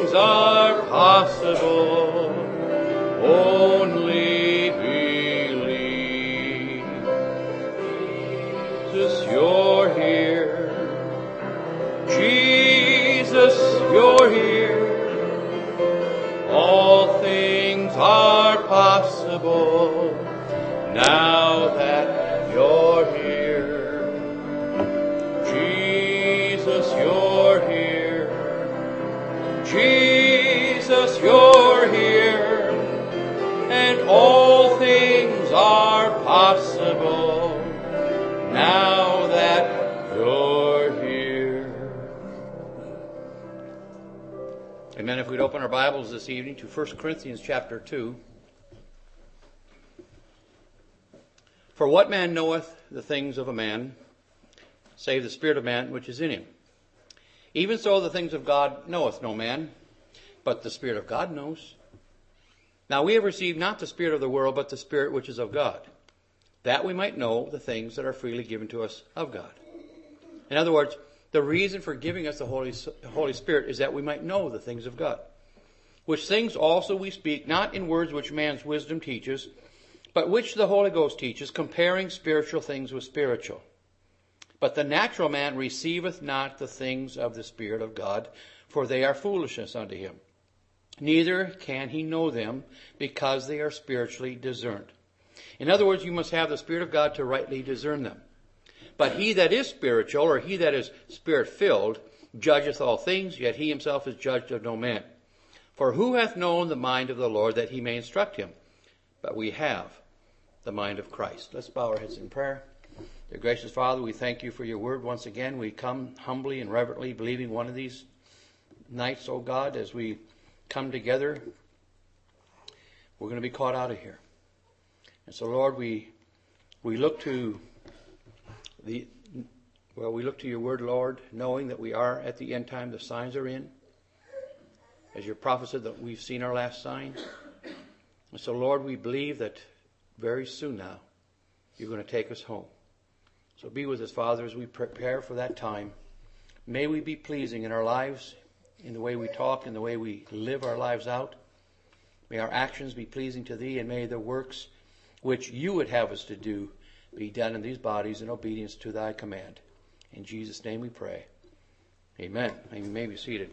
things are possible. Only believe. Jesus, you're here. Jesus, you're here. All things are possible now that you're here. Jesus, you're here. Jesus, you're here. And all things are possible now that you're here. Amen. If we'd open our Bibles this evening to 1 Corinthians chapter 2. For what man knoweth the things of a man, save the spirit of man which is in him? Even so the things of God knoweth no man, but the Spirit of God knows. Now we have received not the spirit of the world, but the Spirit which is of God, that we might know the things that are freely given to us of God. In other words, the reason for giving us the Holy Spirit is that we might know the things of God. Which things also we speak, not in words which man's wisdom teaches, but which the Holy Ghost teaches, comparing spiritual things with spiritual. But the natural man receiveth not the things of the Spirit of God, for they are foolishness unto him. Neither can he know them, because they are spiritually discerned. In other words, you must have the Spirit of God to rightly discern them. But he that is spiritual, or he that is Spirit-filled, judgeth all things, yet he himself is judged of no man. For who hath known the mind of the Lord, that he may instruct him? But we have the mind of Christ. Let's bow our heads in prayer. Dear gracious Father, we thank you for your word once again. We come humbly and reverently, believing one of these nights, O God, as we come together, we're going to be caught out of here. And so, Lord, we look to we look to your word, Lord, knowing that we are at the end time. The signs are in. As your prophet said, that we've seen our last sign. And so, Lord, we believe that very soon now, you're going to take us home. So be with us, Father, as we prepare for that time. May we be pleasing in our lives, in the way we talk, in the way we live our lives out. May our actions be pleasing to thee, and may the works which you would have us to do be done in these bodies in obedience to thy command. In Jesus' name we pray. Amen. And you may be seated.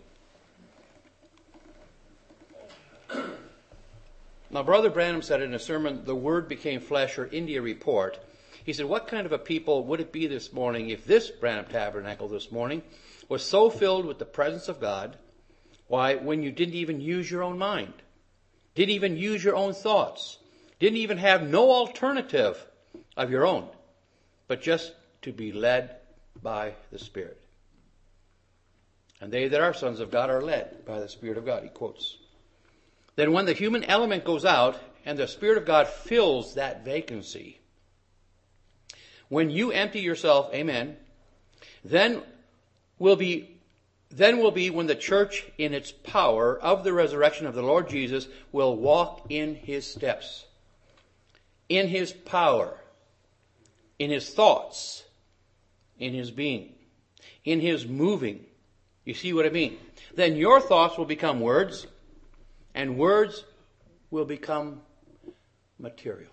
Now, Brother Branham said in a sermon, "The Word became flesh," or India Report. He said, what kind of a people would it be this morning if this Branham Tabernacle this morning was so filled with the presence of God, why, when you didn't even use your own mind, didn't even use your own thoughts, didn't even have no alternative of your own, but just to be led by the Spirit. And they that are sons of God are led by the Spirit of God, he quotes. Then when the human element goes out and the Spirit of God fills that vacancy, when you empty yourself, amen, then will be when the church in its power of the resurrection of the Lord Jesus will walk in his steps, in his power, in his thoughts, in his being, in his moving. You see what I mean? Then your thoughts will become words, and words will become material.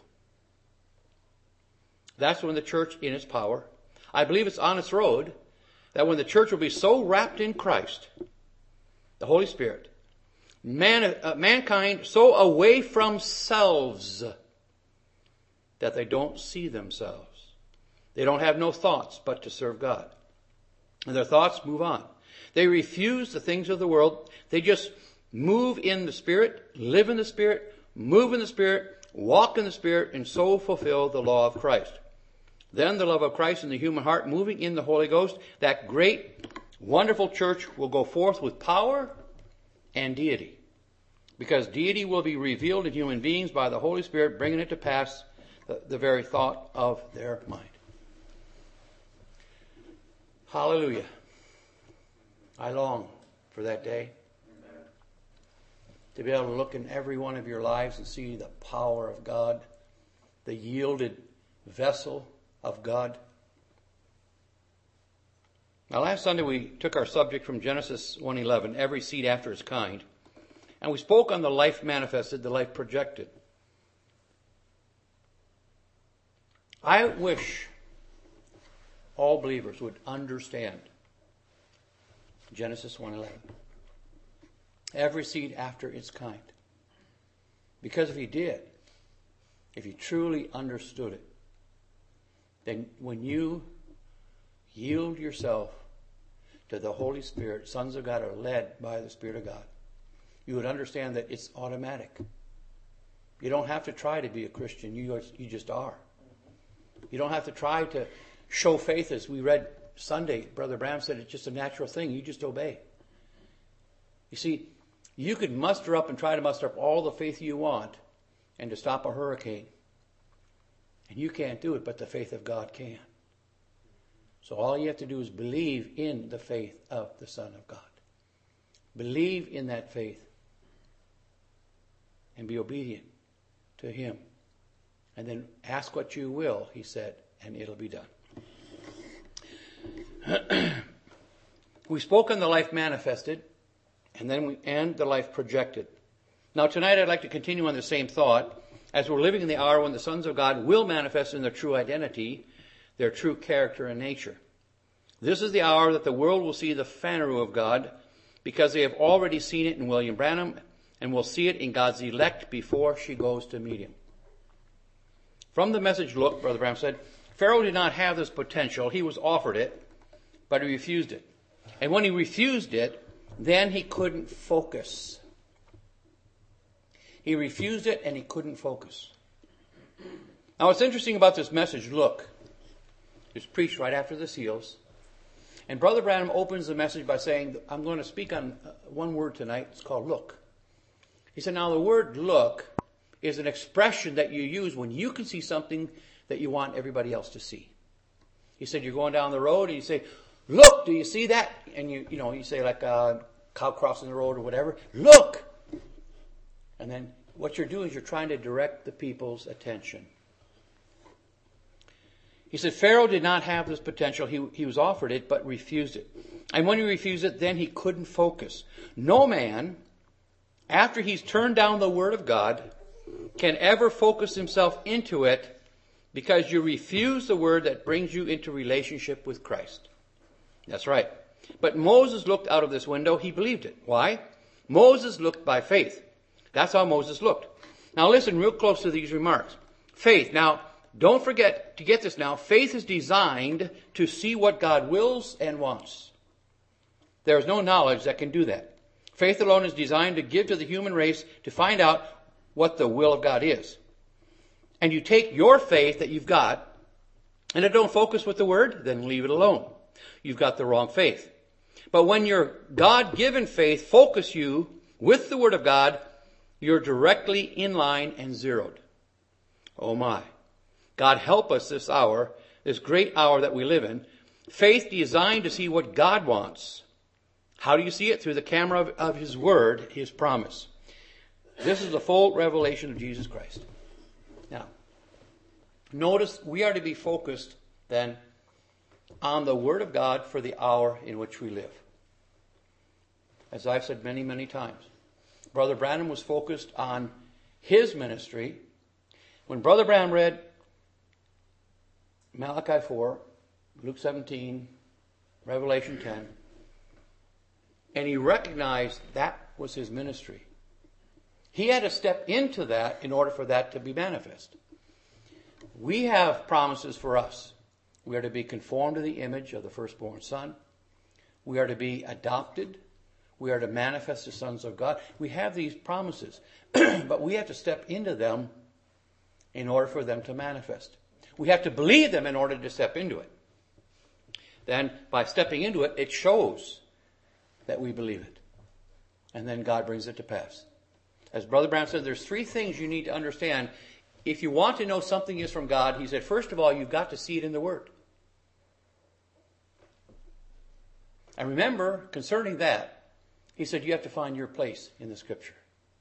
That's when the church in its power, I believe it's on its road, that when the church will be so wrapped in Christ, the Holy Spirit, mankind so away from selves that they don't see themselves. They don't have no thoughts but to serve God. And their thoughts move on. They refuse the things of the world. They just move in the Spirit, live in the Spirit, move in the Spirit, walk in the Spirit, and so fulfill the law of Christ. Then the love of Christ in the human heart, moving in the Holy Ghost, that great, wonderful church will go forth with power and deity. Because deity will be revealed in human beings by the Holy Spirit, bringing it to pass the very thought of their mind. Hallelujah. I long for that day. To be able to look in every one of your lives and see the power of God, the yielded vessel of God. Now, last Sunday we took our subject from Genesis 1:11, every seed after its kind. And we spoke on the life manifested, the life projected. I wish all believers would understand Genesis 1:11. Every seed after its kind. Because if you did, if you truly understood it, then when you yield yourself to the Holy Spirit, sons of God are led by the Spirit of God, you would understand that it's automatic. You don't have to try to be a Christian. You just are. You don't have to try to show faith. As we read Sunday, Brother Bram said it's just a natural thing. You just obey. You see, you could muster up and try to muster up all the faith you want and to stop a hurricane. And you can't do it, but the faith of God can. So all you have to do is believe in the faith of the Son of God. Believe in that faith and be obedient to Him. And then ask what you will, He said, and it'll be done. We spoke on the life manifested, and then the life projected. Now tonight I'd like to continue on the same thought, as we're living in the hour when the sons of God will manifest in their true identity, their true character and nature. This is the hour that the world will see the Phaneroo of God, because they have already seen it in William Branham, and will see it in God's elect before she goes to meet Him. From the message, look, Brother Branham said, Pharaoh did not have this potential. He was offered it, but he refused it. And when he refused it, then he couldn't focus. He refused it and he couldn't focus. Now what's interesting about this message, look, it's preached right after the seals. And Brother Branham opens the message by saying, I'm going to speak on one word tonight. It's called look. He said, now the word look is an expression that you use when you can see something that you want everybody else to see. He said, you're going down the road and you say, look, do you see that? And you say like a cow crossing the road or whatever. Look! And then what you're doing is you're trying to direct the people's attention. He said, Pharaoh did not have this potential. He was offered it, but refused it. And when he refused it, then he couldn't focus. No man, after he's turned down the Word of God, can ever focus himself into it, because you refuse the Word that brings you into relationship with Christ. That's right. But Moses looked out of this window. He believed it. Why? Moses looked by faith. That's how Moses looked. Now listen real close to these remarks. Faith. Now, don't forget to get this now. Faith is designed to see what God wills and wants. There is no knowledge that can do that. Faith alone is designed to give to the human race to find out what the will of God is. And you take your faith that you've got, and it don't focus with the Word, then leave it alone. You've got the wrong faith. But when your God-given faith focus you with the Word of God, you're directly in line and zeroed. Oh my. God help us this hour, this great hour that we live in. Faith designed to see what God wants. How do you see it? Through the camera of His Word, His promise. This is the full revelation of Jesus Christ. Now, notice we are to be focused then on the Word of God for the hour in which we live. As I've said many, many times, Brother Branham was focused on his ministry. When Brother Branham read Malachi 4, Luke 17, Revelation 10, and he recognized that was his ministry, he had to step into that in order for that to be manifest. We have promises for us. We are to be conformed to the image of the firstborn Son. We are to be adopted. We are to manifest the sons of God. We have these promises, but we have to step into them in order for them to manifest. We have to believe them in order to step into it. Then, by stepping into it, it shows that we believe it. And then God brings it to pass. As Brother Branham said, there's three things you need to understand. If you want to know something is from God, he said, first of all, you've got to see it in the Word. And remember, concerning that, he said you have to find your place in the Scripture.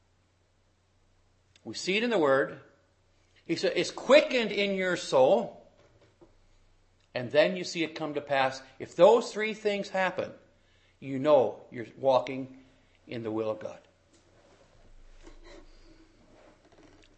We see it in the Word. He said it's quickened in your soul. And then you see it come to pass. If those three things happen, you know you're walking in the will of God.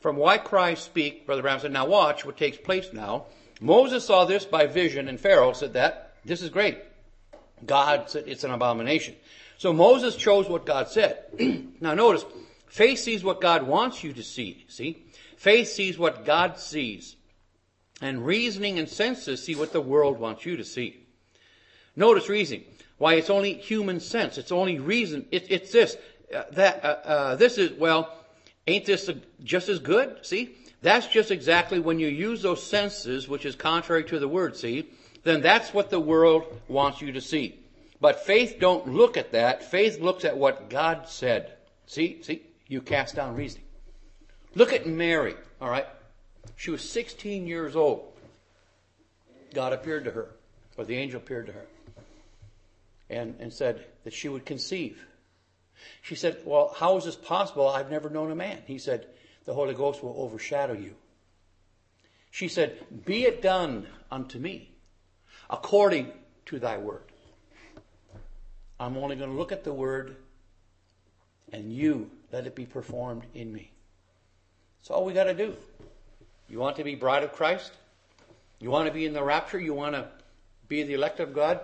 from why Christ speak, Brother Branham said, now watch what takes place now. Moses saw this by vision, and Pharaoh said that, this is great. God said it's an abomination. So Moses chose what God said. Now notice, faith sees what God wants you to see. See? Faith sees what God sees. And reasoning and senses see what the world wants you to see. Notice reasoning. Why, it's only human sense. It's only reason. It's this. This is, well, ain't this just as good? See? That's just exactly when you use those senses, which is contrary to the word, see? Then that's what the world wants you to see. But faith don't look at that. Faith looks at what God said. See? You cast down reasoning. Look at Mary, all right? She was 16 years old. God appeared to her, or the angel appeared to her, and said that she would conceive. She said, well, how is this possible? I've never known a man. He said, the Holy Ghost will overshadow you. She said, be it done unto me according to thy word. I'm only going to look at the word, and you let it be performed in me. That's all we got to do. You want to be bride of Christ? You want to be in the rapture? You want to be the elect of God?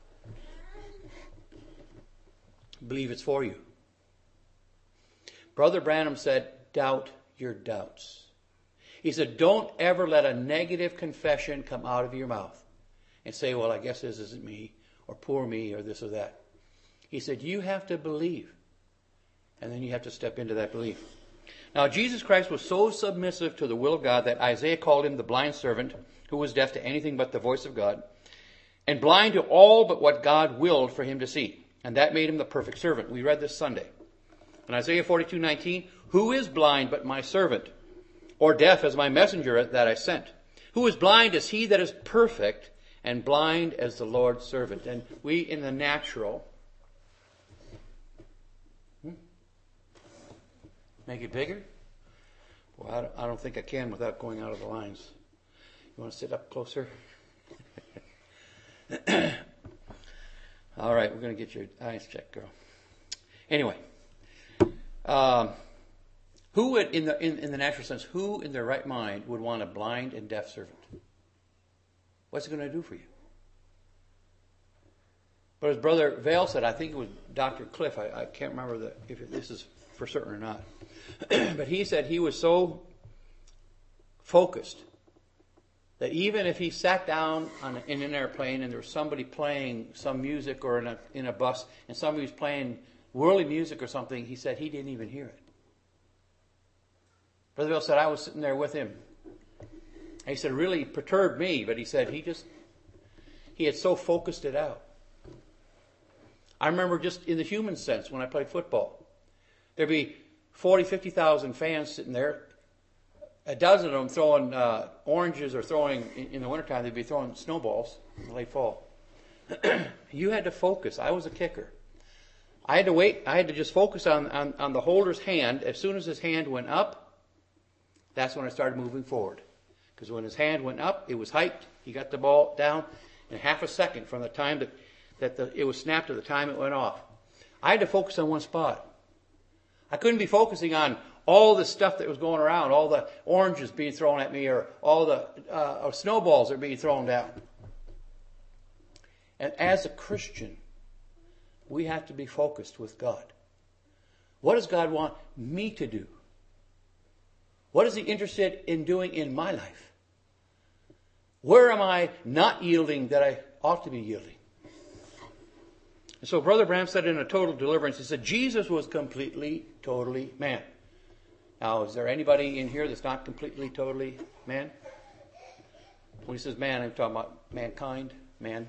Believe it's for you. Brother Branham said, doubt your doubts. He said, don't ever let a negative confession come out of your mouth and say, well, I guess this isn't me, or poor me, or this or that. He said, you have to believe, and then you have to step into that belief. Now, Jesus Christ was so submissive to the will of God that Isaiah called him the blind servant who was deaf to anything but the voice of God, and blind to all but what God willed for him to see. And that made him the perfect servant. We read this Sunday. In Isaiah 42:19, who is blind but my servant, or deaf as my messenger that I sent? Who is blind as he that is perfect, and blind as the Lord's servant? And we in the natural, make it bigger? Well, I don't think I can without going out of the lines. You want to sit up closer? All right, we're going to get your eyes checked, girl. Anyway, who would, in the natural sense, who in their right mind would want a blind and deaf servant? What's it going to do for you? But as Brother Vail said, I think it was Dr. Cliff, I can't remember if this is for certain or not, but he said he was so focused that even if he sat down in an airplane and there was somebody playing some music, or in a bus and somebody was playing worldly music or something, he said he didn't even hear it. Brother Bill said, I was sitting there with him. And he said, it really perturbed me, but he said he had so focused it out. I remember just in the human sense when I played football, there'd be 40, 50,000 fans sitting there. A dozen of them throwing oranges, or throwing, in the wintertime, they'd be throwing snowballs in the late fall. You had to focus. I was a kicker. I had to wait. I had to just focus on the holder's hand. As soon as his hand went up, that's when I started moving forward. Because when his hand went up, it was hyped. He got the ball down in half a second from the time that it was snapped to the time it went off. I had to focus on one spot. I couldn't be focusing on all the stuff that was going around, all the oranges being thrown at me, or all the snowballs that are being thrown down. And as a Christian, we have to be focused with God. What does God want me to do? What is He interested in doing in my life? Where am I not yielding that I ought to be yielding? And so Brother Branham said in A Total Deliverance, he said, Jesus was completely, totally man. Now, is there anybody in here that's not completely, totally man? When he says man, I'm talking about mankind, man.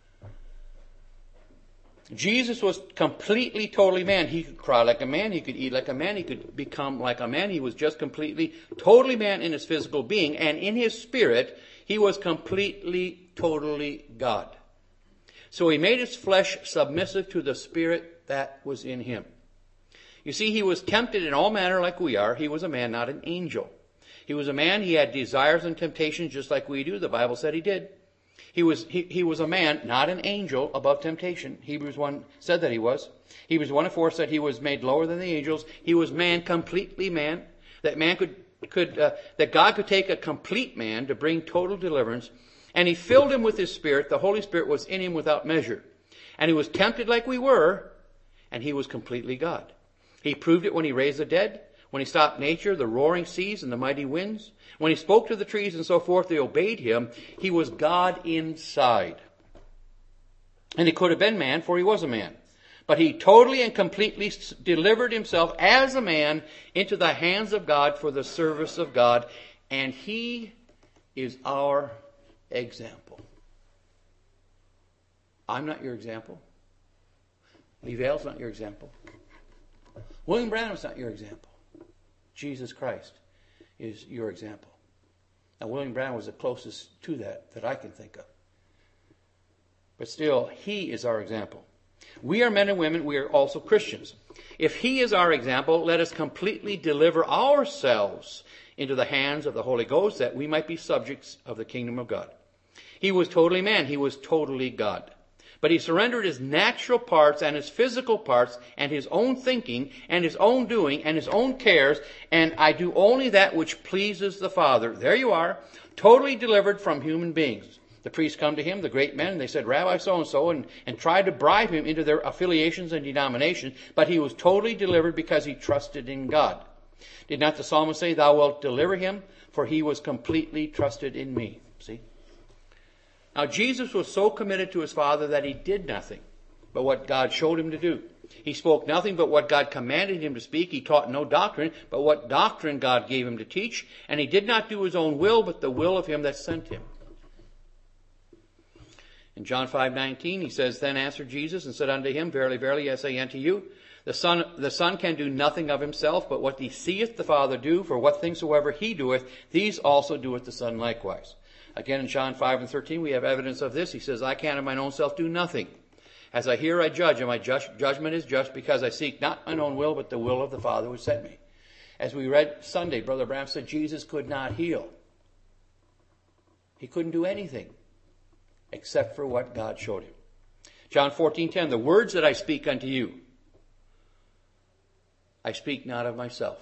Jesus was completely, totally man. He could cry like a man. He could eat like a man. He could become like a man. He was just completely, totally man in his physical being. And in his spirit, he was completely, totally God. So he made his flesh submissive to the spirit that was in him. You see, he was tempted in all manner like we are. He was a man, not an angel. He was a man. He had desires and temptations just like we do. The Bible said he did. He was a man, not an angel, above temptation. Hebrews 1 said that he was. Hebrews 1:4 said he was made lower than the angels. He was man, completely man. That man could that God could take a complete man to bring total deliverance, and he filled him with his Spirit. The Holy Spirit was in him without measure. And he was tempted like we were, and he was completely God. He proved it when he raised the dead, when he stopped nature, the roaring seas and the mighty winds. When he spoke to the trees and so forth, they obeyed him. He was God inside. And he could have been man, for he was a man. But he totally and completely delivered himself as a man into the hands of God for the service of God. And he is our example. I'm not your example. Lee Vale's not your example. William Branham's not your example. Jesus Christ is your example. Now, William Branham was the closest to that I can think of. But still, he is our example. We are men and women. We are also Christians. If he is our example, let us completely deliver ourselves into the hands of the Holy Ghost that we might be subjects of the kingdom of God. He was totally man. He was totally God. But he surrendered his natural parts and his physical parts and his own thinking and his own doing and his own cares. And I do only that which pleases the Father. There you are, totally delivered from human beings. The priests come to him, the great men, and they said, Rabbi so-and-so, and tried to bribe him into their affiliations and denominations. But he was totally delivered because he trusted in God. Did not the psalmist say, Thou wilt deliver him? For he was completely trusted in me. See? Now, Jesus was so committed to his Father that he did nothing but what God showed him to do. He spoke nothing but what God commanded him to speak. He taught no doctrine but what doctrine God gave him to teach. And he did not do his own will, but the will of him that sent him. In John 5:19, he says, Then answered Jesus and said unto him, Verily, verily, I say unto you, the Son can do nothing of himself, but what he seeth the Father do, for what things soever he doeth, these also doeth the Son likewise. Again, in John 5:13, we have evidence of this. He says, I can of mine own self do nothing. As I hear, I judge, and my judgment is just, because I seek not mine own will, but the will of the Father who sent me. As we read Sunday, Brother Branham said Jesus could not heal. He couldn't do anything except for what God showed him. John 14:10, the words that I speak unto you, I speak not of myself.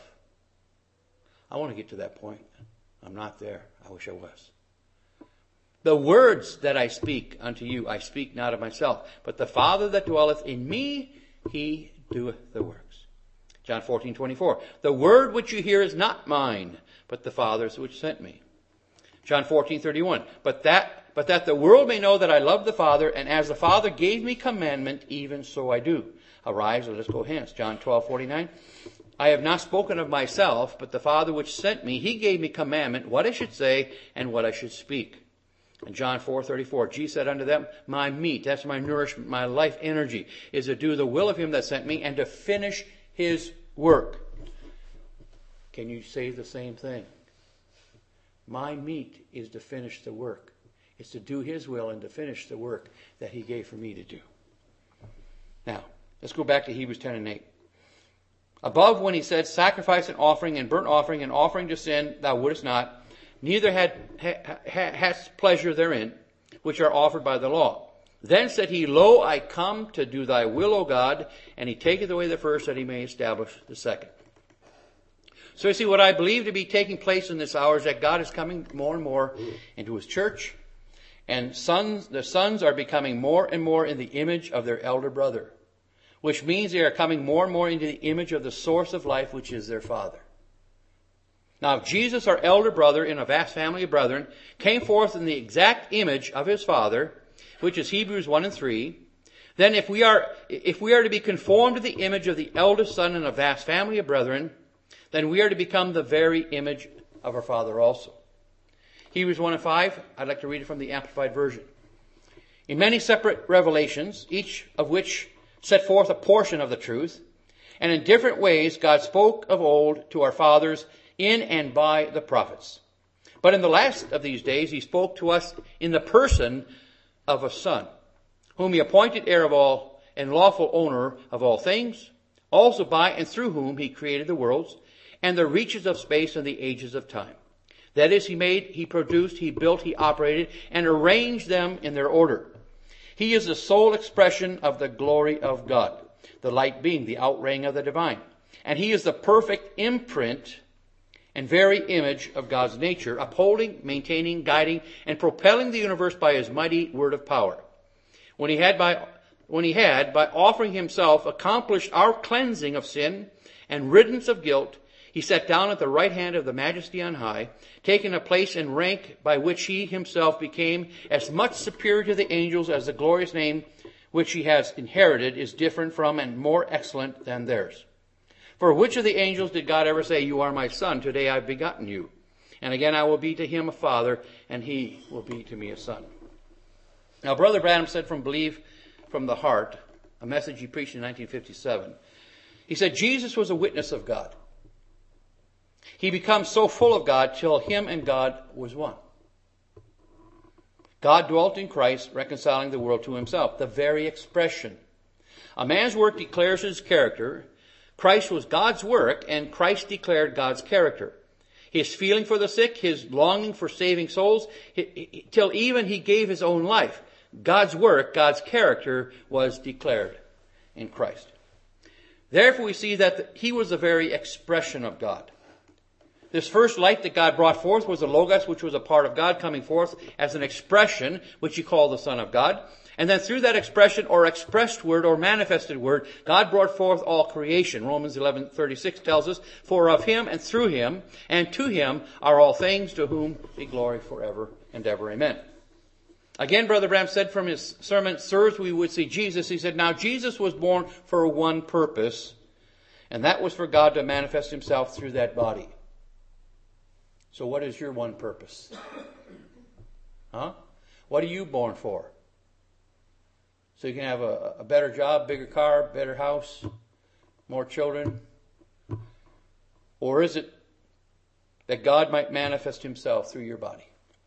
I want to get to that point. I'm not there. I wish I was. The words that I speak unto you, I speak not of myself, but the Father that dwelleth in me, he doeth the works. John 14:24, the word which you hear is not mine, but the Father's which sent me. John 14:31, but that the world may know that I love the Father, and as the Father gave me commandment, even so I do. Arise, let us go hence. John 12:49, I have not spoken of myself, but the Father which sent me, he gave me commandment, what I should say and what I should speak. In John 4:34, Jesus said unto them, my meat, that's my nourishment, my life energy, is to do the will of him that sent me and to finish his work. Can you say the same thing? My meat is to finish the work. It's to do his will and to finish the work that he gave for me to do. Now, let's go back to Hebrews 10:8. Above, when he said, sacrifice and offering and burnt offering and offering to sin, thou wouldest not, neither hadst pleasure therein, which are offered by the law. Then said he, Lo, I come to do thy will, O God, and he taketh away the first, that he may establish the second. So you see, what I believe to be taking place in this hour is that God is coming more and more into his church, and the sons are becoming more and more in the image of their elder brother, which means they are coming more and more into the image of the source of life, which is their Father. Now, if Jesus, our elder brother in a vast family of brethren, came forth in the exact image of his Father, which is Hebrews 1:3, then if we are to be conformed to the image of the eldest son in a vast family of brethren, then we are to become the very image of our Father also. Hebrews 1:5, I'd like to read it from the Amplified Version. In many separate revelations, each of which set forth a portion of the truth, and in different ways God spoke of old to our fathers in and by the prophets. But in the last of these days, he spoke to us in the person of a Son, whom he appointed heir of all and lawful owner of all things, also by and through whom he created the worlds and the reaches of space and the ages of time. That is, he made, he produced, he built, he operated, and arranged them in their order. He is the sole expression of the glory of God, the light being the outraying of the divine. And he is the perfect imprint and very image of God's nature, upholding, maintaining, guiding, and propelling the universe by his mighty word of power. When he had, by offering himself, accomplished our cleansing of sin and riddance of guilt, he sat down at the right hand of the Majesty on high, taking a place and rank by which he himself became as much superior to the angels as the glorious name which he has inherited is different from and more excellent than theirs. For which of the angels did God ever say, "You are my son, today I've begotten you"? And again, I will be to him a father, and he will be to me a son. Now, Brother Branham said from Believe from the Heart, a message he preached in 1957, he said, Jesus was a witness of God. He becomes so full of God till him and God was one. God dwelt in Christ, reconciling the world to himself, the very expression. A man's work declares his character. Christ was God's work, and Christ declared God's character. His feeling for the sick, his longing for saving souls, till even he gave his own life. God's work, God's character was declared in Christ. Therefore we see that he was the very expression of God. This first light that God brought forth was the Logos, which was a part of God, coming forth as an expression, which he called the Son of God. And then through that expression or expressed word or manifested word, God brought forth all creation. Romans 11:36 tells us, "For of him and through him and to him are all things, to whom be glory forever and ever. Amen." Again, Brother Branham said from his sermon, "Sirs, we would see Jesus." He said, "Now Jesus was born for one purpose, and that was for God to manifest himself through that body." So what is your one purpose? What are you born for? So you can have a better job, bigger car, better house, more children? Or is it that God might manifest himself through your body?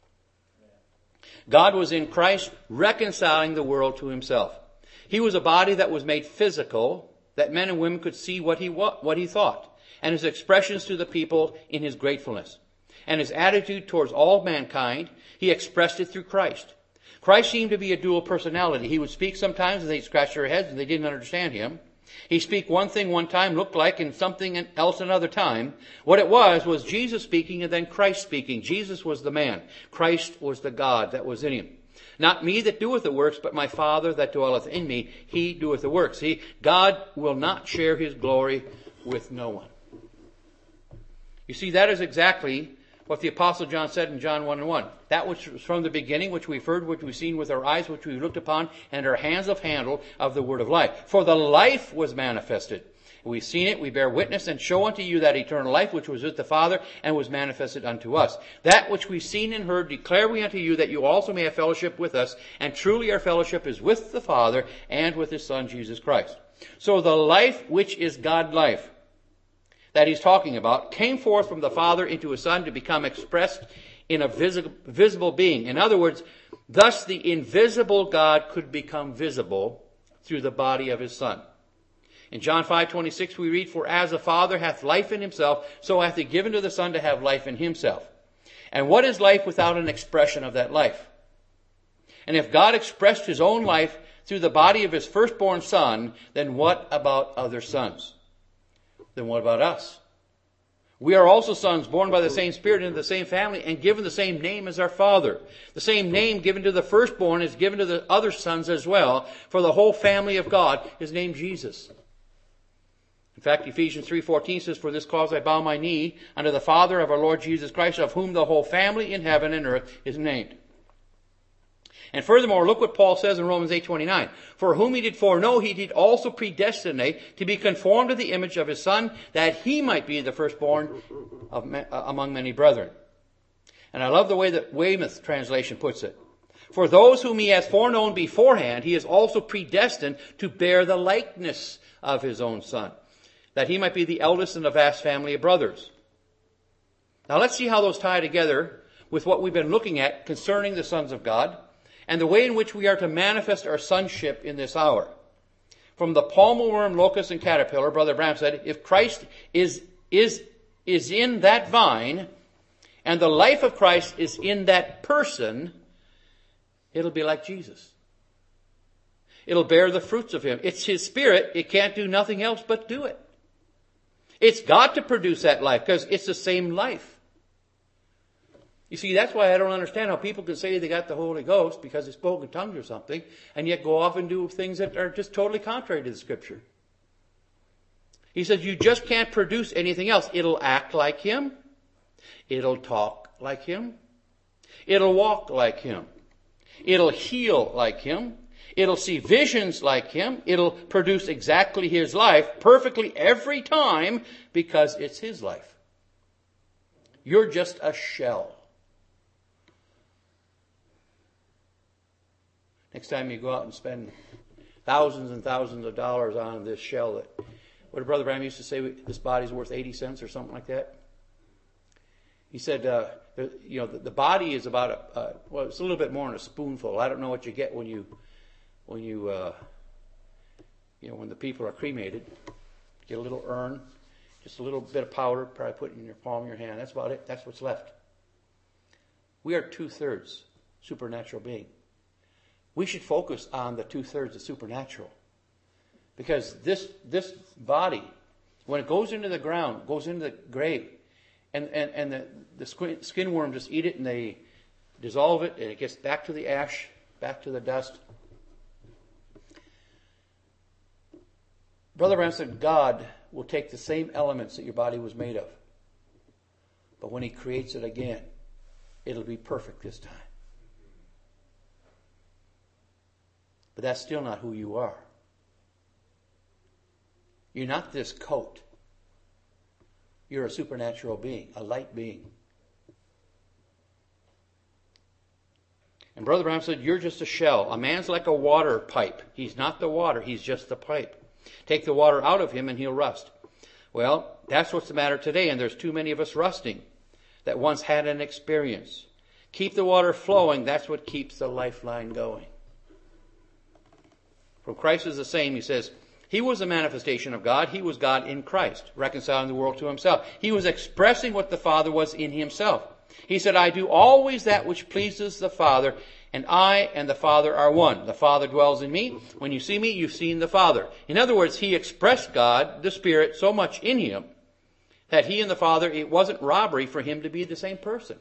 God was in Christ reconciling the world to himself. He was a body that was made physical, that men and women could see what he thought, and his expressions to the people in his gratefulness. And his attitude towards all mankind, he expressed it through Christ. Christ seemed to be a dual personality. He would speak sometimes and they'd scratch their heads and they didn't understand him. He'd speak one thing one time, looked like, and something else another time. What it was Jesus speaking and then Christ speaking. Jesus was the man. Christ was the God that was in him. Not me that doeth the works, but my Father that dwelleth in me, he doeth the works. See, God will not share his glory with no one. You see, that is exactly what the Apostle John said in John 1:1. That which was from the beginning, which we've heard, which we've seen with our eyes, which we've looked upon, and our hands have handled of the word of life. For the life was manifested. We've seen it, we bear witness, and show unto you that eternal life which was with the Father, and was manifested unto us. That which we've seen and heard declare we unto you, that you also may have fellowship with us. And truly our fellowship is with the Father, and with his Son Jesus Christ. So the life which is God life, that he's talking about, came forth from the Father into his Son to become expressed in a visible being. In other words, thus the invisible God could become visible through the body of his Son. In John 5:26 we read, "For as the Father hath life in himself, so hath he given to the Son to have life in himself." And what is life without an expression of that life? And if God expressed his own life through the body of his firstborn Son, then what about other sons? Then what about us? We are also sons, born by the same Spirit into the same family, and given the same name as our Father. The same name given to the firstborn is given to the other sons as well, for the whole family of God is named Jesus. In fact, Ephesians 3:14 says, "For this cause I bow my knee unto the Father of our Lord Jesus Christ, of whom the whole family in heaven and earth is named." And furthermore, look what Paul says in Romans 8:29. "For whom he did foreknow, he did also predestinate to be conformed to the image of his Son, that he might be the firstborn among many brethren." And I love the way that Weymouth translation puts it. "For those whom he has foreknown beforehand, he has also predestined to bear the likeness of his own Son, that he might be the eldest in a vast family of brothers." Now let's see how those tie together with what we've been looking at concerning the sons of God, and the way in which we are to manifest our sonship in this hour. From the palmer worm, locust, and caterpillar, Brother Branham said, if Christ is in that vine, and the life of Christ is in that person, it'll be like Jesus. It'll bear the fruits of him. It's his Spirit. It can't do nothing else but do it. It's got to produce that life because it's the same life. You see, that's why I don't understand how people can say they got the Holy Ghost because they spoke in tongues or something, and yet go off and do things that are just totally contrary to the Scripture. He says you just can't produce anything else. It'll act like Him. It'll talk like Him. It'll walk like Him. It'll heal like Him. It'll see visions like Him. It'll produce exactly His life perfectly every time because it's His life. You're just a shell. Next time you go out and spend thousands and thousands of dollars on this shell that, what did Brother Branham used to say, this body's worth 80 cents or something like that? He said, the body is about it's a little bit more than a spoonful. I don't know what you get when the people are cremated. Get a little urn, just a little bit of powder, probably put it in your palm of your hand. That's about it. That's what's left. We are 2/3 supernatural being. We should focus on the 2/3 of supernatural. Because this body, when it goes into the ground, goes into the grave, and the skin worms just eat it and they dissolve it and it gets back to the ash, back to the dust. Brother Branham said God will take the same elements that your body was made of. But when He creates it again, it'll be perfect this time. But that's still not who you are. You're not this coat. You're a supernatural being, a light being. And Brother Branham said, you're just a shell. A man's like a water pipe. He's not the water, he's just the pipe. Take the water out of him and he'll rust. Well, that's what's the matter today, and there's too many of us rusting that once had an experience. Keep the water flowing, that's what keeps the lifeline going. For Christ is the same, he says, He was a manifestation of God. He was God in Christ, reconciling the world to Himself. He was expressing what the Father was in Himself. He said, I do always that which pleases the Father, and I and the Father are one. The Father dwells in me. When you see me, you've seen the Father. In other words, He expressed God, the Spirit, so much in Him that He and the Father, it wasn't robbery for Him to be the same person.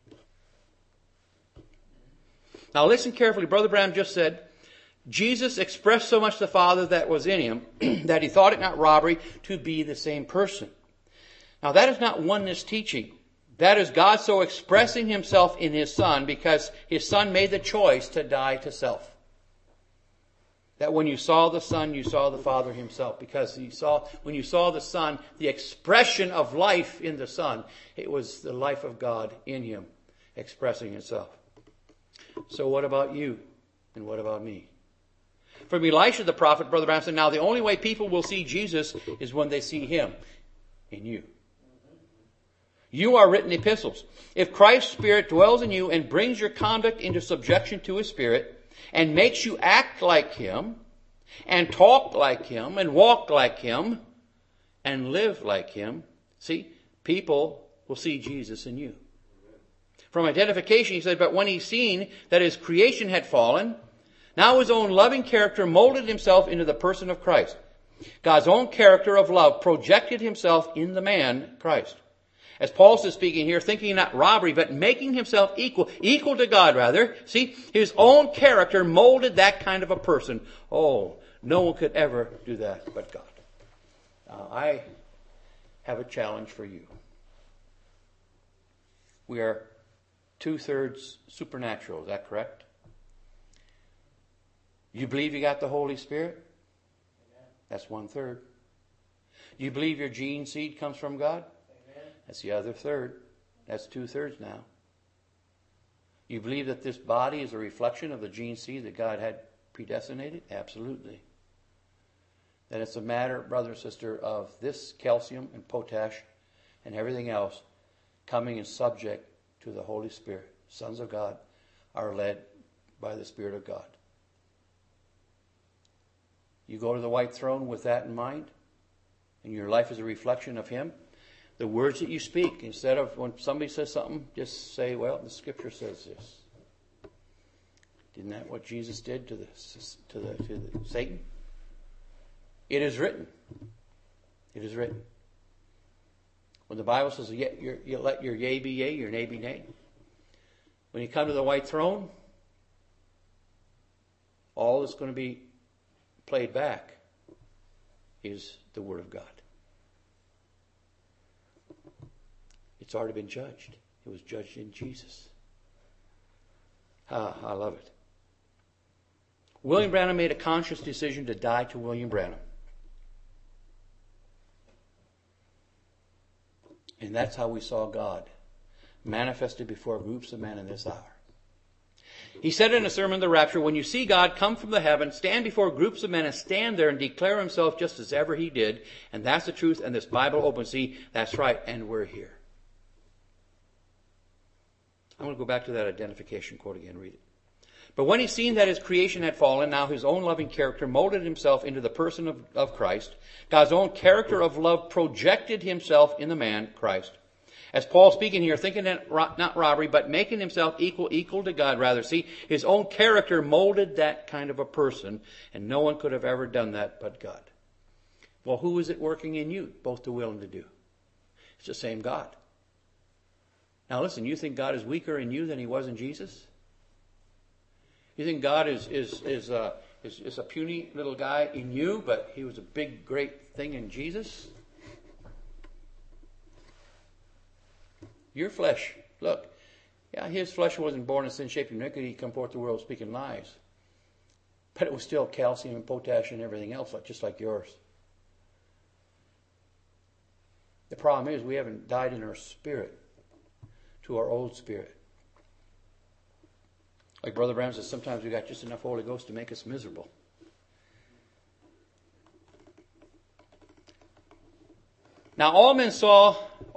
Now listen carefully. Brother Branham just said, Jesus expressed so much the Father that was in Him that He thought it not robbery to be the same person. Now that is not oneness teaching. That is God so expressing Himself in His Son because His Son made the choice to die to self. That when you saw the Son, you saw the Father Himself. Because when you saw the Son, the expression of life in the Son, it was the life of God in Him expressing Himself. So what about you? And what about me? From Elisha the prophet, Brother Branham said, now the only way people will see Jesus is when they see Him in you. You are written epistles. If Christ's Spirit dwells in you and brings your conduct into subjection to His Spirit and makes you act like Him and talk like Him and walk like Him and live like Him, see, people will see Jesus in you. From identification, he said, but when He's seen that His creation had fallen, now His own loving character molded Himself into the person of Christ. God's own character of love projected Himself in the man, Christ. As Paul is speaking here, thinking not robbery, but making Himself equal to God rather. See, His own character molded that kind of a person. Oh, no one could ever do that but God. Now, I have a challenge for you. We are 2/3 supernatural, is that correct? You believe you got the Holy Spirit? That's 1/3. You believe your gene seed comes from God? That's the other 1/3. That's 2/3 now. You believe that this body is a reflection of the gene seed that God had predestinated? Absolutely. That it's a matter, brother and sister, of this calcium and potash and everything else coming in subject to the Holy Spirit. Sons of God are led by the Spirit of God. You go to the white throne with that in mind, and your life is a reflection of Him. The words that you speak, instead of when somebody says something, just say, well, the Scripture says this. Isn't that what Jesus did to Satan? It is written. It is written. When the Bible says you let your yea be yea, your nay be nay. When you come to the white throne, all that's going to be played back is the Word of God. It's already been judged. It was judged in Jesus. I love it. William Branham made a conscious decision to die to William Branham. And that's how we saw God manifested before groups of men in this hour. He said in a sermon on the rapture, when you see God come from the heavens, stand before groups of men and stand there and declare himself just as ever he did. And that's the truth. And this Bible opens. See, that's right. And we're here. I'm going to go back to that identification quote again. Read it. But when he's seen that his creation had fallen, now his own loving character molded himself into the person of Christ. God's own character of love projected himself in the man, Christ. As Paul speaking here, thinking it not robbery, but making himself equal to God, rather. See, his own character molded that kind of a person, and no one could have ever done that but God. Well, who is it working in you, both to will and to do? It's the same God. Now listen, you think God is weaker in you than he was in Jesus? You think God is a puny little guy in you, but he was a big, great thing in Jesus? Your flesh, look, yeah, his flesh wasn't born in sin, shape, and iniquity. He come forth to the world speaking lies. But it was still calcium and potassium and everything else, just like yours. The problem is we haven't died in our spirit to our old spirit. Like Brother Branham says, sometimes we got just enough Holy Ghost to make us miserable. Now all they saw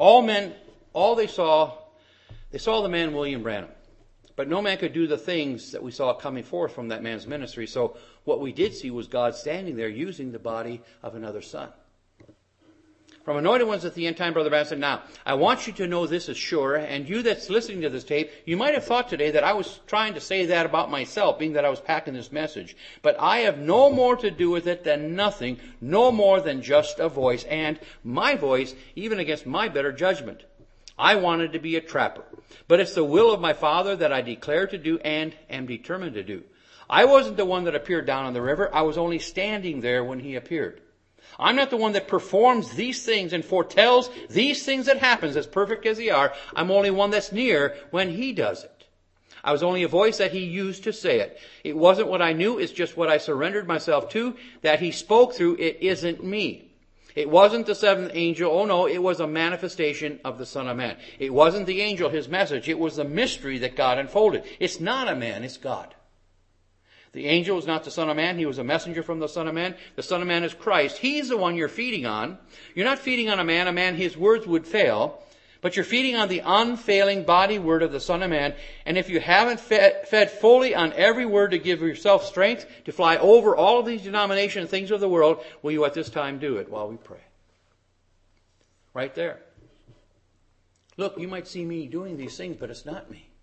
the man William Branham. But no man could do the things that we saw coming forth from that man's ministry. So what we did see was God standing there using the body of another son. From Anointed Ones at the End Time, Brother Branham said, now, I want you to know this is sure, and you that's listening to this tape, you might have thought today that I was trying to say that about myself, being that I was packing this message. But I have no more to do with it than nothing, no more than just a voice, and my voice, even against my better judgment. I wanted to be a trapper, but it's the will of my Father that I declare to do and am determined to do. I wasn't the one that appeared down on the river. I was only standing there when he appeared. I'm not the one that performs these things and foretells these things that happens as perfect as they are. I'm only one that's near when he does it. I was only a voice that he used to say it. It wasn't what I knew. It's just what I surrendered myself to, that he spoke through. It isn't me. It wasn't the seventh angel. Oh no, it was a manifestation of the Son of Man. It wasn't the angel, his message. It was the mystery that God unfolded. It's not a man, it's God. The angel is not the Son of Man. He was a messenger from the Son of Man. The Son of Man is Christ. He's the one you're feeding on. You're not feeding on a man, his words would fail. But you're feeding on the unfailing body word of the Son of Man. And if you haven't fed fully on every word to give yourself strength to fly over all of these denominations and things of the world, will you at this time do it while we pray? Right there. Look, you might see me doing these things, but it's not me.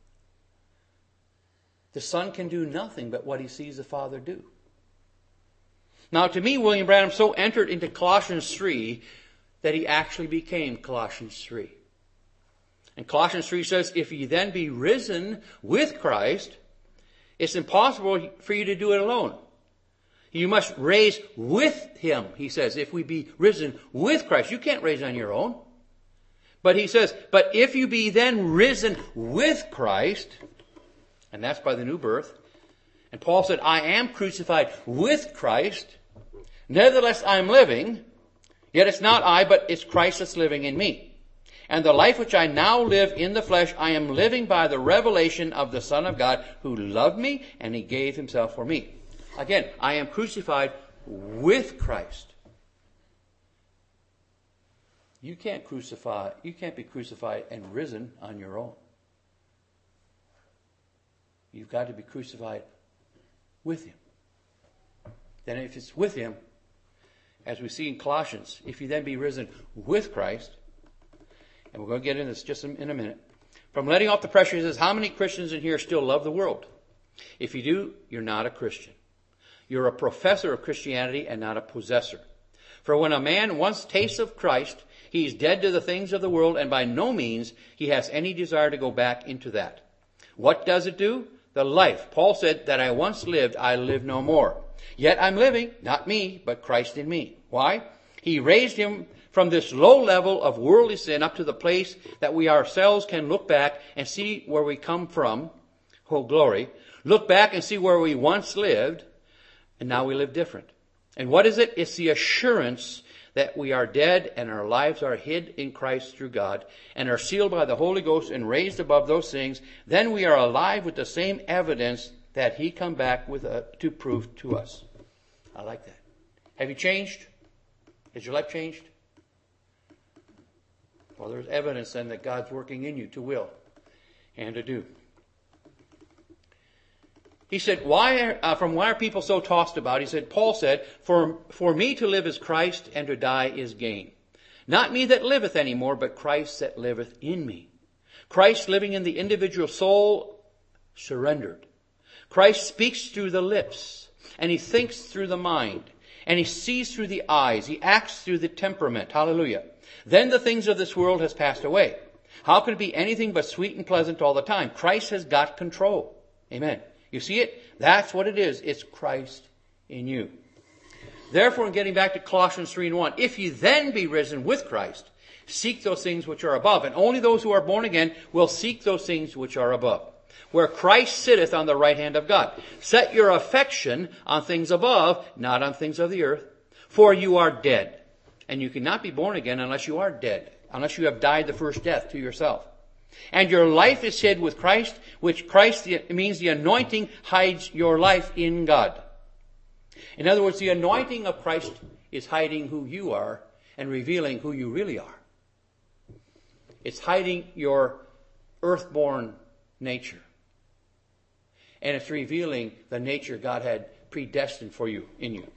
The Son can do nothing but what he sees the Father do. Now, to me, William Branham so entered into Colossians 3 that he actually became Colossians 3. And Colossians 3 says, if you then be risen with Christ, it's impossible for you to do it alone. You must raise with him, he says, if we be risen with Christ. You can't raise on your own. But he says, but if you be then risen with Christ, and that's by the new birth. And Paul said, I am crucified with Christ. Nevertheless, I'm living. Yet it's not I, but it's Christ that's living in me. And the life which I now live in the flesh, I am living by the revelation of the Son of God, who loved me and he gave himself for me. Again, I am crucified with Christ. You can't be crucified and risen on your own. You've got to be crucified with him. Then if it's with him, as we see in Colossians, if you then be risen with Christ, and we're going to get into this just in a minute, from letting off the pressure, he says, how many Christians in here still love the world? If you do, you're not a Christian. You're a professor of Christianity and not a possessor. For when a man once tastes of Christ, He is dead to the things of the world, and by no means he has any desire to go back into that. What does it do? The life. Paul said, that I once lived, I live no more. Yet I'm living, not me, but Christ in me. Why? He raised him from this low level of worldly sin up to the place that we ourselves can look back and see where we come from. Oh, glory. Look back and see where we once lived, and now we live different. And what is it? It's the assurance that we are dead and our lives are hid in Christ through God and are sealed by the Holy Ghost and raised above those things. Then we are alive with the same evidence that he come back with to prove to us. I like that. Have you changed? Has your life changed? Well, there's evidence then that God's working in you to will and to do. He said, why are people so tossed about? He said, Paul said, for me to live is Christ, and to die is gain. Not me that liveth any more, but Christ that liveth in me. Christ living in the individual soul, surrendered. Christ speaks through the lips, and he thinks through the mind, and he sees through the eyes. He acts through the temperament. Hallelujah. Then the things of this world has passed away. How can it be anything but sweet and pleasant all the time? Christ has got control. Amen. You see it? That's what it is. It's Christ in you. Therefore, in getting back to Colossians 3:1, if ye then be risen with Christ, seek those things which are above. And only those who are born again will seek those things which are above, where Christ sitteth on the right hand of God. Set your affection on things above, not on things of the earth. For you are dead. And you cannot be born again unless you are dead, unless you have died the first death to yourself. And your life is hid with Christ, which Christ means the anointing hides your life in God. In other words, the anointing of Christ is hiding who you are and revealing who you really are. It's hiding your earthborn nature. And it's revealing the nature God had predestined for you,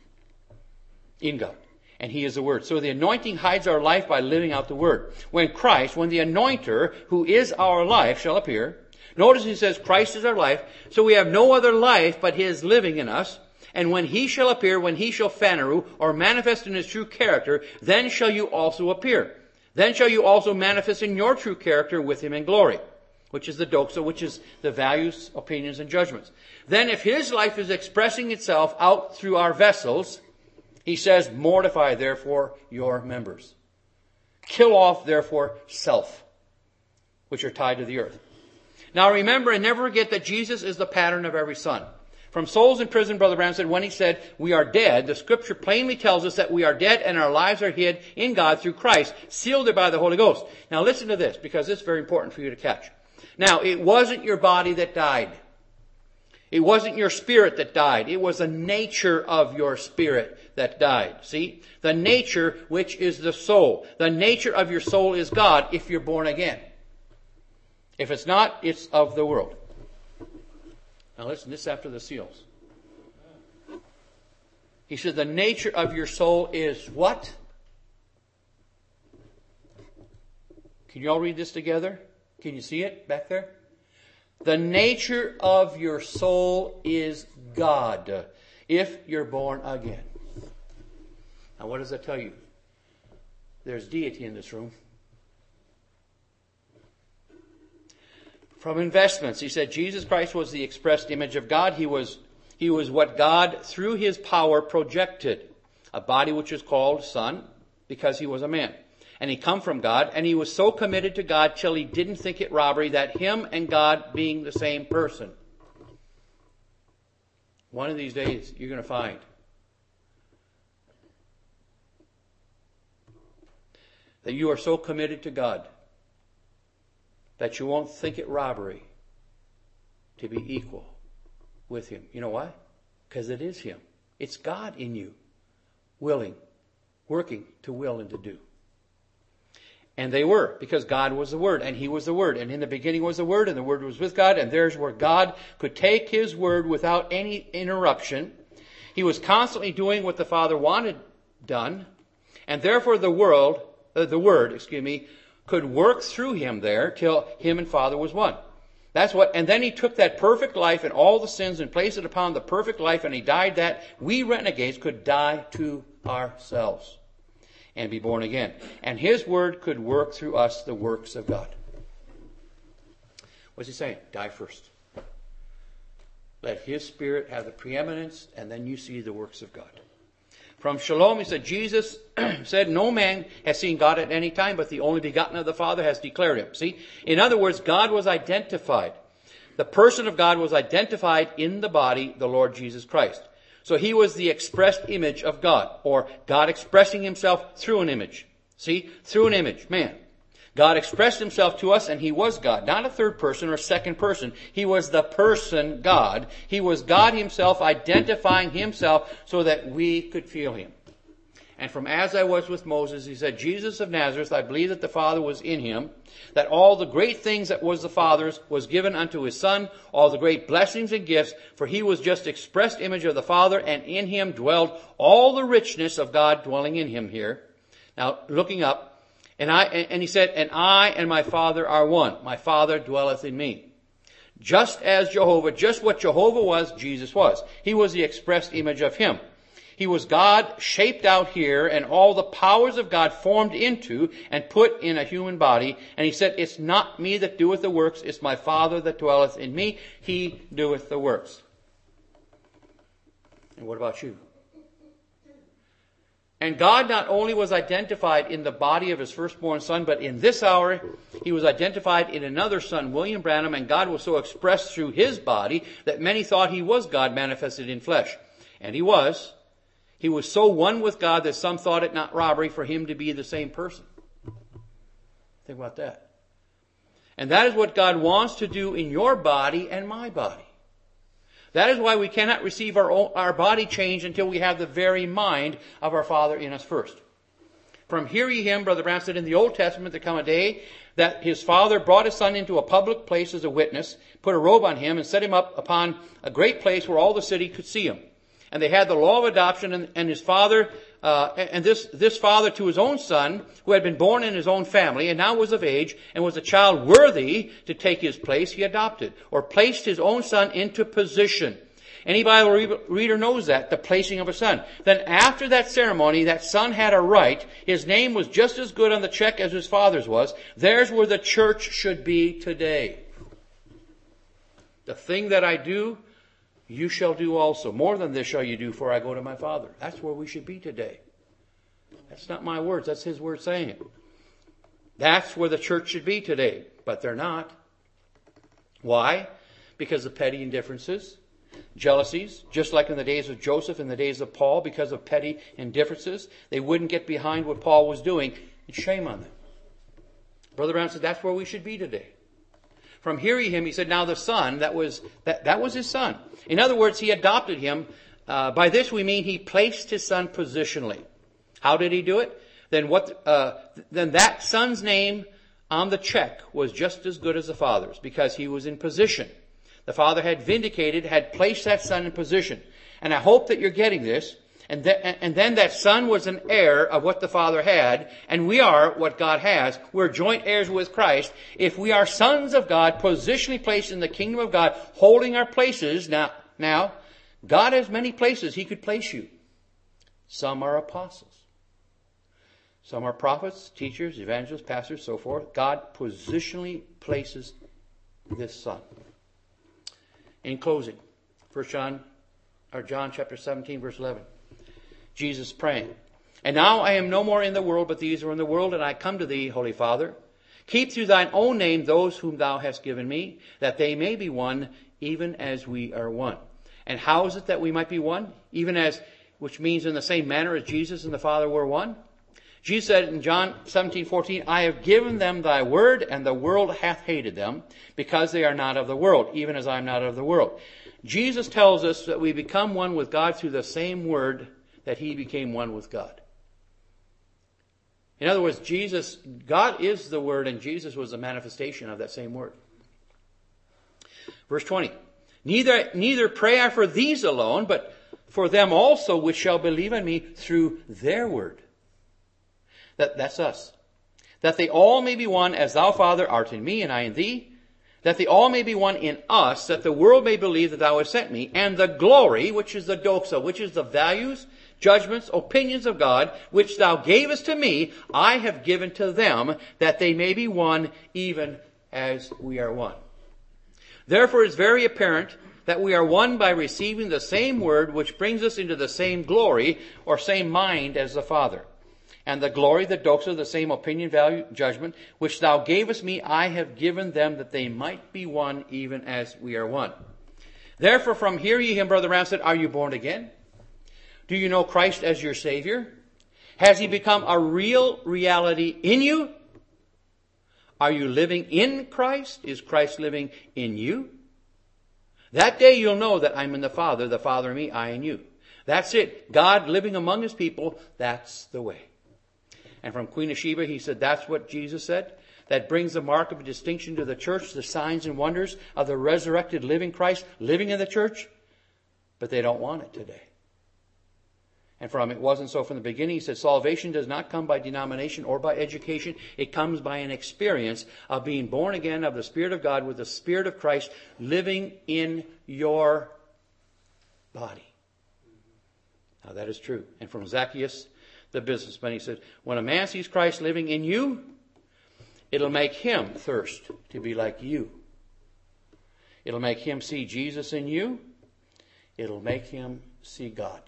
in God. And he is the Word. So the anointing hides our life by living out the Word. When the Anointer, who is our life, shall appear. Notice he says Christ is our life. So we have no other life but his living in us. And when he shall appear, when he shall phaneru, or manifest in his true character, then shall you also appear. Then shall you also manifest in your true character with him in glory. Which is the doxa, which is the values, opinions, and judgments. Then if his life is expressing itself out through our vessels, he says, mortify, therefore, your members. Kill off, therefore, self, which are tied to the earth. Now remember and never forget that Jesus is the pattern of every son. From souls in prison, Brother Branham said, when he said, we are dead, the Scripture plainly tells us that we are dead and our lives are hid in God through Christ, sealed there by the Holy Ghost. Now listen to this, because it's very important for you to catch. Now, it wasn't your body that died. It wasn't your spirit that died. It was the nature of your spirit that died. See? The nature, which is the soul. The nature of your soul is God if you're born again. If it's not, it's of the world. Now listen, this is after the seals. He said the nature of your soul is what? Can you all read this together? Can you see it back there? The nature of your soul is God, if you're born again. Now what does that tell you? There's deity in this room. From investments, he said Jesus Christ was the expressed image of God. He was what God, through his power, projected. A body which is called Son, because he was a man. And he come from God, and he was so committed to God till he didn't think it robbery that him and God being the same person. One of these days, you're going to find that you are so committed to God that you won't think it robbery to be equal with him. You know why? Because it is him. It's God in you, willing, working to will and to do. And they were, because God was the Word, and he was the Word. And in the beginning was the Word, and the Word was with God, and there's where God could take his Word without any interruption. He was constantly doing what the Father wanted done, and therefore the Word, could work through him there till him and Father was one. And then he took that perfect life and all the sins and placed it upon the perfect life, and he died that we renegades could die to ourselves. and be born again. And his word could work through us the works of God. What's he saying? Die first. Let his spirit have the preeminence, and then you see the works of God. From Shalom, he said, Jesus said, no man has seen God at any time, but the only begotten of the Father has declared him. See? In other words, God was identified. The person of God was identified in the body, the Lord Jesus Christ. So he was the expressed image of God, or God expressing himself through an image. See? Through an image, man. God expressed himself to us, and he was God. Not a third person or second person. He was the person God. He was God himself identifying himself so that we could feel him. And from as I was with Moses, he said, Jesus of Nazareth, I believe that the Father was in him, that all the great things that was the Father's was given unto his Son, all the great blessings and gifts, for he was just expressed image of the Father, and in him dwelled all the richness of God dwelling in him here. Now, looking up, and he said, and I and my Father are one. My Father dwelleth in me. Just as Jehovah, just what Jehovah was, Jesus was. He was the expressed image of him. He was God shaped out here, and all the powers of God formed into and put in a human body. And he said, it's not me that doeth the works, it's my Father that dwelleth in me. He doeth the works. And what about you? And God not only was identified in the body of his firstborn son, but in this hour, he was identified in another son, William Branham, and God was so expressed through his body that many thought he was God manifested in flesh. And he was. He was so one with God that some thought it not robbery for him to be the same person. Think about that. And that is what God wants to do in your body and my body. That is why we cannot receive our body change until we have the very mind of our Father in us first. From hear ye him, Brother Branham said, in the Old Testament there come a day that his father brought his son into a public place as a witness, put a robe on him, and set him up upon a great place where all the city could see him. And they had the law of adoption, and his father, this father to his own son, who had been born in his own family, and now was of age, and was a child worthy to take his place, he adopted, or placed his own son into position. Any Bible reader knows that, the placing of a son. Then after that ceremony, that son had a right. His name was just as good on the check as his father's was. There's where the church should be today. The thing that I do, you shall do also. More than this shall you do, for I go to my Father. That's where we should be today. That's not my words. That's his word saying it. That's where the church should be today. But they're not. Why? Because of petty indifferences, jealousies, just like in the days of Joseph, in the days of Paul, because of petty indifferences. They wouldn't get behind what Paul was doing. And shame on them. Brother Brown said that's where we should be today. From hearing him, he said, now the son, that was his son. In other words, he adopted him. By this we mean he placed his son positionally. How did he do it? Then that son's name on the check was just as good as the father's, because he was in position. The father had placed that son in position. And I hope that you're getting this. And then that son was an heir of what the Father had, and we are what God has. We're joint heirs with Christ. If we are sons of God, positionally placed in the kingdom of God, holding our places, now, God has many places he could place you. Some are apostles. Some are prophets, teachers, evangelists, pastors, so forth. God positionally places this son. In closing, John chapter 17, verse 11. Jesus praying. And now I am no more in the world, but these are in the world, and I come to thee, Holy Father. Keep through thine own name those whom thou hast given me, that they may be one, even as we are one. And how is it that we might be one? Which means in the same manner as Jesus and the Father were one. Jesus said in John 17:14, I have given them thy word, and the world hath hated them, because they are not of the world, even as I am not of the world. Jesus tells us that we become one with God through the same word that he became one with God. In other words, God is the Word, and Jesus was a manifestation of that same Word. Verse 20. Neither pray I for these alone, but for them also which shall believe on me through their word. That's us. That they all may be one, as thou, Father, art in me, and I in thee, that they all may be one in us, that the world may believe that thou hast sent me, and the glory, which is the doxa, which is the values, judgments, opinions of God, which thou gavest to me, I have given to them, that they may be one, even as we are one. Therefore it is very apparent that we are one by receiving the same word, which brings us into the same glory, or same mind as the Father. And the glory, the doxa, the same opinion, value, judgment, which thou gavest me, I have given them, that they might be one, even as we are one. Therefore from hear ye him, Brother Branham said, are you born again? Do you know Christ as your Savior? Has he become a real reality in you? Are you living in Christ? Is Christ living in you? That day you'll know that I'm in the Father in me, I in you. That's it. God living among his people, that's the way. And from Queen of Sheba, he said, that's what Jesus said. That brings the mark of a distinction to the church, the signs and wonders of the resurrected living Christ living in the church. But they don't want it today. And from it wasn't so from the beginning. He said, salvation does not come by denomination or by education. It comes by an experience of being born again of the Spirit of God with the Spirit of Christ living in your body. Now that is true. And from Zacchaeus, the businessman, he said, when a man sees Christ living in you, it'll make him thirst to be like you. It'll make him see Jesus in you. It'll make him see God.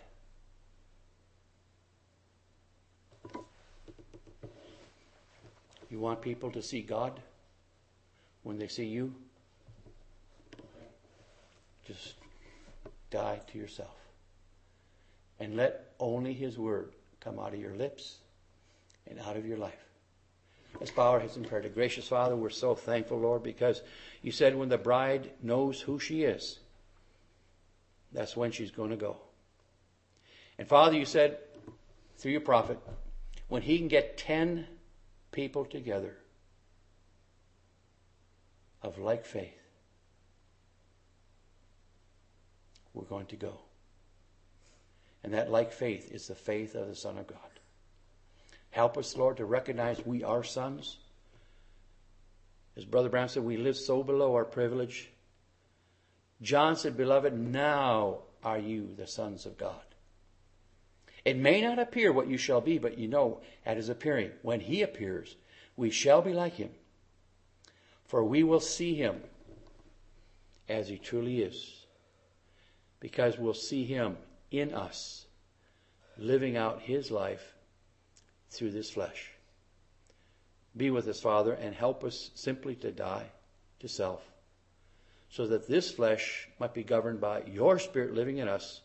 You want people to see God when they see you? Just die to yourself. And let only his word come out of your lips and out of your life. Let's bow our heads in prayer. Gracious Father, we're so thankful, Lord, because you said when the bride knows who she is, that's when she's going to go. And Father, you said through your prophet, when he can get 10 people together of like faith, we're going to go. And that like faith is the faith of the Son of God. Help us, Lord, to recognize we are sons. As Brother Branham said, we live so below our privilege. John said, beloved, now are you the sons of God. It may not appear what you shall be, but you know at his appearing, when he appears, we shall be like him. For we will see him as he truly is. Because we'll see him in us, living out his life through this flesh. Be with us, Father, and help us simply to die to self, so that this flesh might be governed by your Spirit living in us,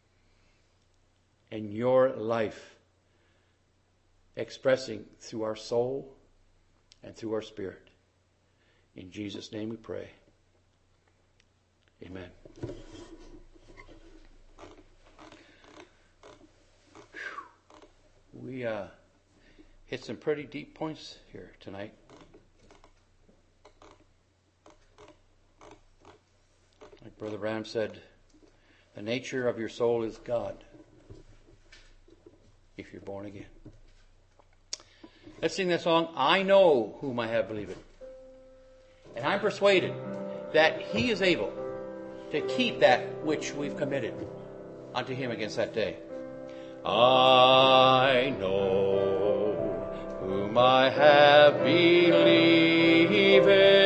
and your life expressing through our soul and through our spirit. In Jesus' name we pray. Amen. We hit some pretty deep points here tonight. Like Brother Branham said, the nature of your soul is God, if you're born again. Let's sing that song, I know whom I have believed. And I'm persuaded that he is able to keep that which we've committed unto him against that day. I know whom I have believed.